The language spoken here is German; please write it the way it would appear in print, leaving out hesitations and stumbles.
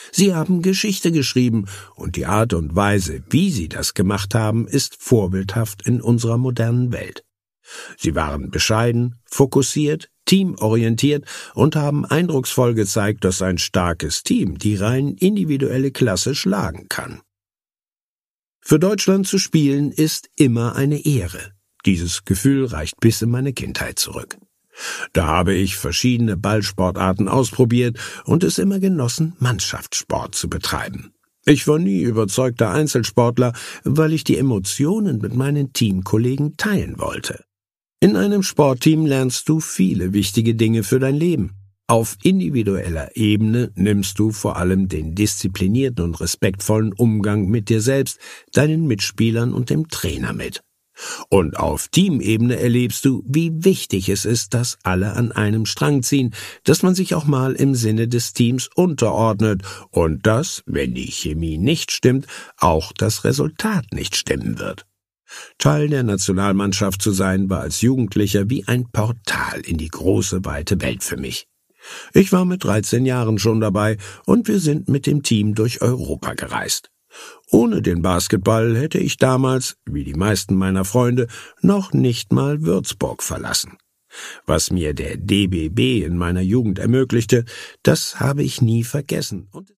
Sie haben Geschichte geschrieben, und die Art und Weise, wie sie das gemacht haben, ist vorbildhaft in unserer modernen Welt. Sie waren bescheiden, fokussiert, teamorientiert und haben eindrucksvoll gezeigt, dass ein starkes Team die rein individuelle Klasse schlagen kann. Für Deutschland zu spielen ist immer eine Ehre. Dieses Gefühl reicht bis in meine Kindheit zurück. Da habe ich verschiedene Ballsportarten ausprobiert und es immer genossen, Mannschaftssport zu betreiben. Ich war nie überzeugter Einzelsportler, weil ich die Emotionen mit meinen Teamkollegen teilen wollte. In einem Sportteam lernst du viele wichtige Dinge für dein Leben. Auf individueller Ebene nimmst du vor allem den disziplinierten und respektvollen Umgang mit dir selbst, deinen Mitspielern und dem Trainer mit. Und auf Teamebene erlebst du, wie wichtig es ist, dass alle an einem Strang ziehen, dass man sich auch mal im Sinne des Teams unterordnet und dass, wenn die Chemie nicht stimmt, auch das Resultat nicht stimmen wird. Teil der Nationalmannschaft zu sein, war als Jugendlicher wie ein Portal in die große, weite Welt für mich. Ich war mit 13 Jahren schon dabei und wir sind mit dem Team durch Europa gereist. Ohne den Basketball hätte ich damals, wie die meisten meiner Freunde, noch nicht mal Würzburg verlassen. Was mir der DBB in meiner Jugend ermöglichte, das habe ich nie vergessen.